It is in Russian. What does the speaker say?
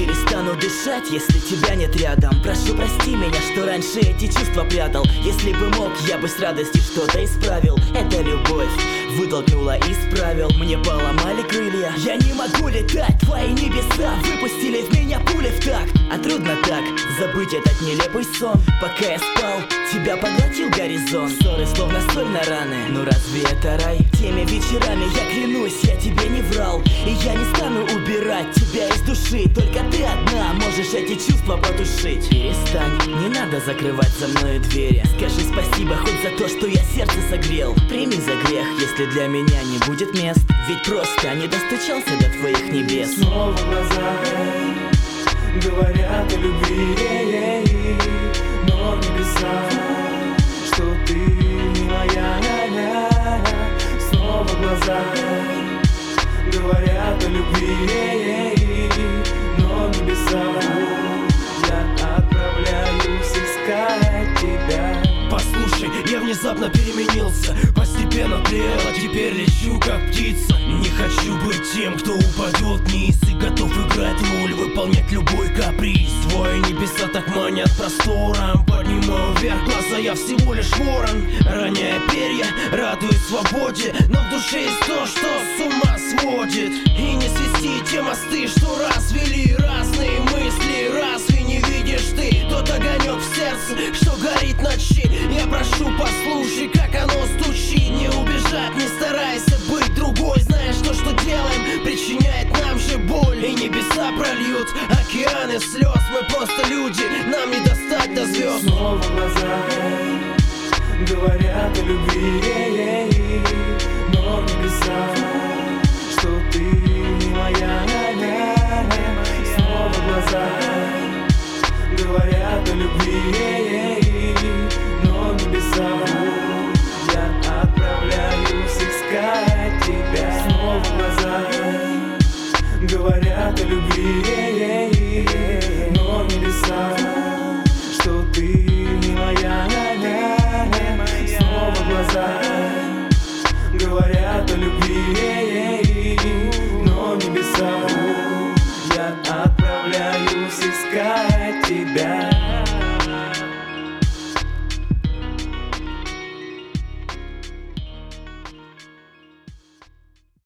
перестану дышать, если тебя нет рядом. Прошу, прости меня, что раньше эти чувства прятал. Если бы мог, я бы с радостью что-то исправил. Это любовь вытолкнула из правил. Мне поломали крылья, я не могу летать. Твои небеса выпустили в меня пули в такт. А трудно так забыть этот нелепый сон. Пока я спал, тебя поглотил горизонт. Ссоры словно соль на раны, ну разве это рай? Теми вечерами я клянусь, я тебе не врал. И я не стану убирать тебя из души. Только ты одна можешь эти чувства потушить. Перестань, не надо закрывать за мною двери. Скажи спасибо хоть за то, что я сердце согрел. Прими за грех, если для меня не будет мест. Ведь просто не достучался до твоих небес. Снова глаза говорят о любви, но небеса, что ты не моя. Снова глаза говорят о любви, но небеса, я отправляюсь искать тебя. Послушай, я внезапно переменился, постепенно тлел, а теперь лечу как птица. Не хочу быть тем, кто упадет вниз, и готов играть роль, выполнять любой каприз. Твои небеса так манят простором, поднимаю вверх глаза, я всего лишь ворон. Роняя перья, радуюсь свободе, но в душе есть то, что с ума сводит. И не свести те мосты, что развели разные мысли. Разве не видишь ты тот огонек в сердце, что горит в ночи? Я прошу, послушай, как оно стучит. Не убежать, не старайся быть другой. Знаешь, то, что делаем, причиняет нам же боль. И небеса прольют океаны слез. Мы просто люди, нам не достать до звезд. Снова глаза говорят о любви, но небеса, что ты не моя. Снова глаза говорят о любви, но небеса, я отправляюсь искать тебя. Снова глаза говорят о любви,